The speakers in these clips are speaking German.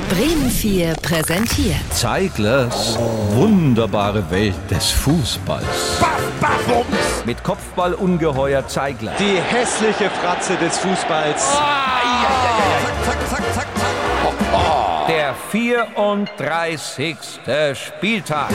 Bremen 4 präsentiert Zeiglers wunderbare Welt des Fußballs. Mit Kopfballungeheuer Zeigler. Die hässliche Fratze des Fußballs. Der 34. Spieltag.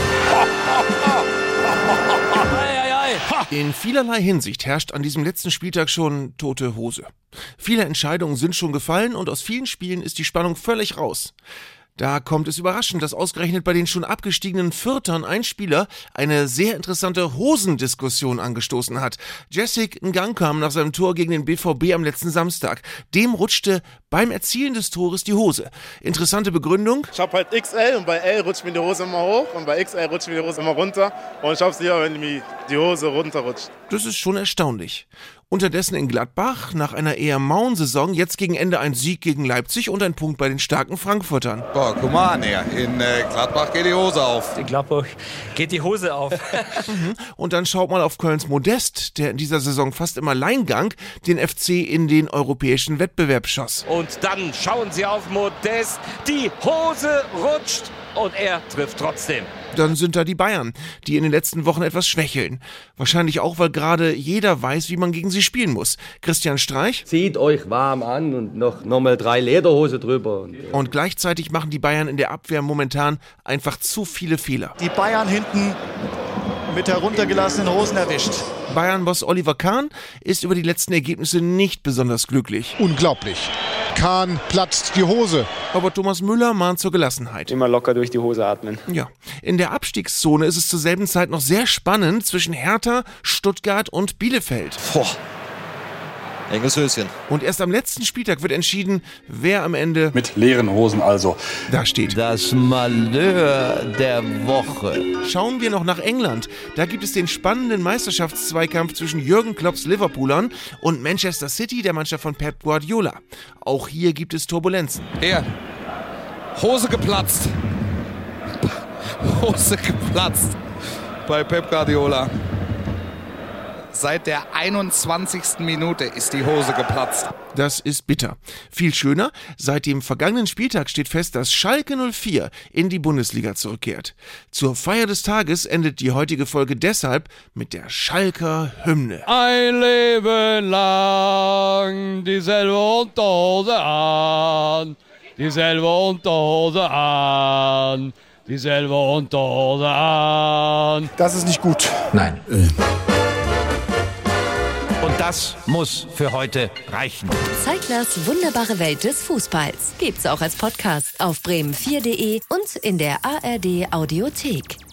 In vielerlei Hinsicht herrscht an diesem letzten Spieltag schon tote Hose. Viele Entscheidungen sind schon gefallen und aus vielen Spielen ist die Spannung völlig raus. Da kommt es überraschend, dass ausgerechnet bei den schon abgestiegenen Fürthern ein Spieler eine sehr interessante Hosendiskussion angestoßen hat. Jessic Ngankam nach seinem Tor gegen den BVB am letzten Samstag. Dem rutschte beim Erzielen des Tores die Hose. Interessante Begründung. Ich habe halt XL und bei L rutscht mir die Hose immer hoch und bei XL rutscht mir die Hose immer runter. Und ich habe es lieber, wenn mir die Hose runterrutscht. Das ist schon erstaunlich. Unterdessen in Gladbach, nach einer eher mauen Saison, jetzt gegen Ende ein Sieg gegen Leipzig und ein Punkt bei den starken Frankfurtern. Boah, guck mal an, ja. In Gladbach geht die Hose auf. In Gladbach geht die Hose auf. Und dann schaut mal auf Kölns Modest, der in dieser Saison fast im Alleingang den FC in den europäischen Wettbewerb schoss. Und dann schauen Sie auf Modest. Die Hose rutscht und er trifft trotzdem. Dann sind da die Bayern, die in den letzten Wochen etwas schwächeln. Wahrscheinlich auch, weil gerade jeder weiß, wie man gegen sie spielen muss. Christian Streich. Zieht euch warm an und noch mal 3 Lederhose drüber. Und gleichzeitig machen die Bayern in der Abwehr momentan einfach zu viele Fehler. Die Bayern hinten mit heruntergelassenen Hosen erwischt. Bayern-Boss Oliver Kahn ist über die letzten Ergebnisse nicht besonders glücklich. Unglaublich. Kahn platzt die Hose. Aber Thomas Müller mahnt zur Gelassenheit. Immer locker durch die Hose atmen. Ja, in der Abstiegszone ist es zur selben Zeit noch sehr spannend zwischen Hertha, Stuttgart und Bielefeld. Boah, enges Höschen. Und erst am letzten Spieltag wird entschieden, wer am Ende Mit leeren Hosen also. da steht. Das Malheur der Woche. Schauen wir noch nach England. Da gibt es den spannenden Meisterschaftszweikampf zwischen Jürgen Klopps Liverpoolern und Manchester City, der Mannschaft von Pep Guardiola. Auch hier gibt es Turbulenzen. Hier, Hose geplatzt. Hose geplatzt bei Pep Guardiola. Seit der 21. Minute ist die Hose geplatzt. Das ist bitter. Viel schöner, seit dem vergangenen Spieltag steht fest, dass Schalke 04 in die Bundesliga zurückkehrt. Zur Feier des Tages endet die heutige Folge deshalb mit der Schalker Hymne. Ein Leben lang dieselbe Unterhose an, dieselbe Unterhose an, dieselbe Unterhose an. Das ist nicht gut. Nein. Und das muss für heute reichen. Zeiglers wunderbare Welt des Fußballs. Gibt's auch als Podcast auf bremen4.de und in der ARD Audiothek.